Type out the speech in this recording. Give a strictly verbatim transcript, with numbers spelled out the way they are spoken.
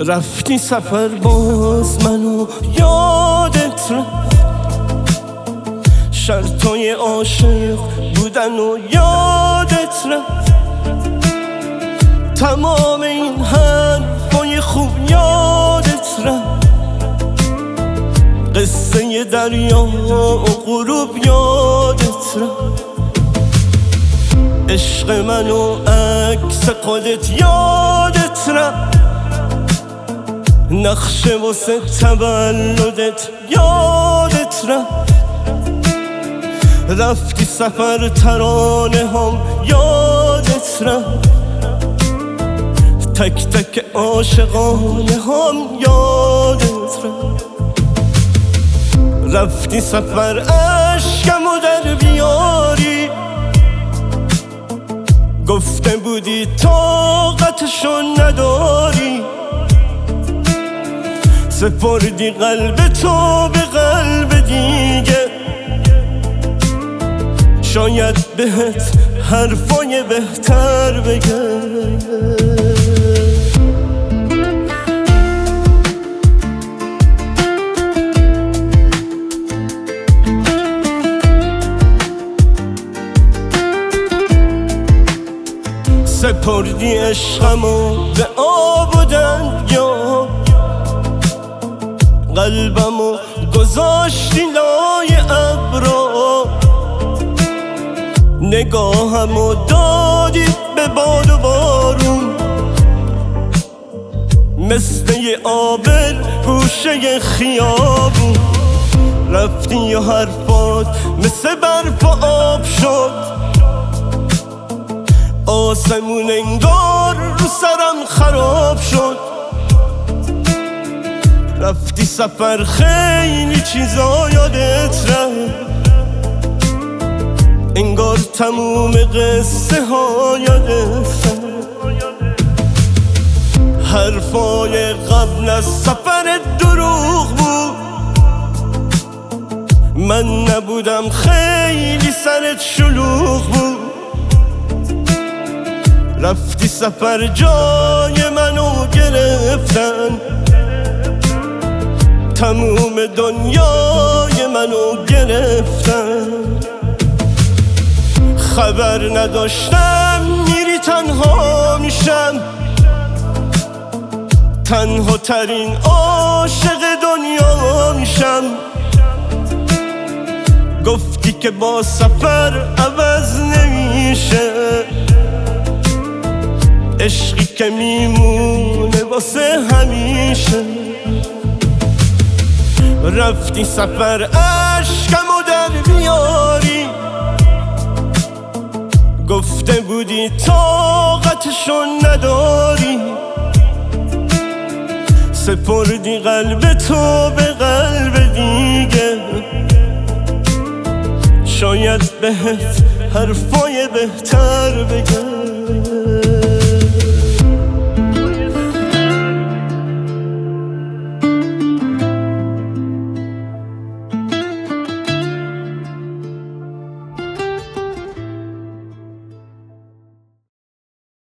رفتی سفر باز منو یادت رفت، شرطای عاشق بودن و یادت رفت، تمام این حرفای خوب یادت رفت، قصه دریا و غروب یادت رفت، عشق من و عکس خودت یادت رفت، نقشه واسه تولدت یادت رفت، رفتی سفر ترانه هم یادت رفت، تک تک عاشقانه هم یادت رفت، رفتی سفر عشقمو در بیاری، گفته بودی طاقتشو نداری، سپردی قلب تو به قلب دیگه، شاید بهت حرفای بهتر بگه. سپردی عشقمو به آب و دریا، قلبمو گذاشتی لای ابرا، نگاهمو دادی به باد و بارون، مثل یه آبل گوشه خیابون، رفتی و حرفات مثل برف و آب شد، آسمون انگار رو سرم خراب شد، رفتی سفر خیلی چیزا یادت رفت، انگار تموم قصه ها یادت رفت، حرفای قبل از سفر دروغ بود، من نبودم خیلی سرت شلوغ بود، رفتی سفر جای منو گرفتن، تموم دنیای منو گرفتن، خبر نداشتم میری تنها میشم، تنها ترین عاشق دنیا میشم، گفتی که با سفر عوض نمیشه، عشقی که میمونه واسه همیشه، رفتی سفر عشقمو در بیاری، گفته بودی طاقتشو نداری، سپردی قلب تو به قلب دیگه، شاید بهت حرفای بهتر بگه.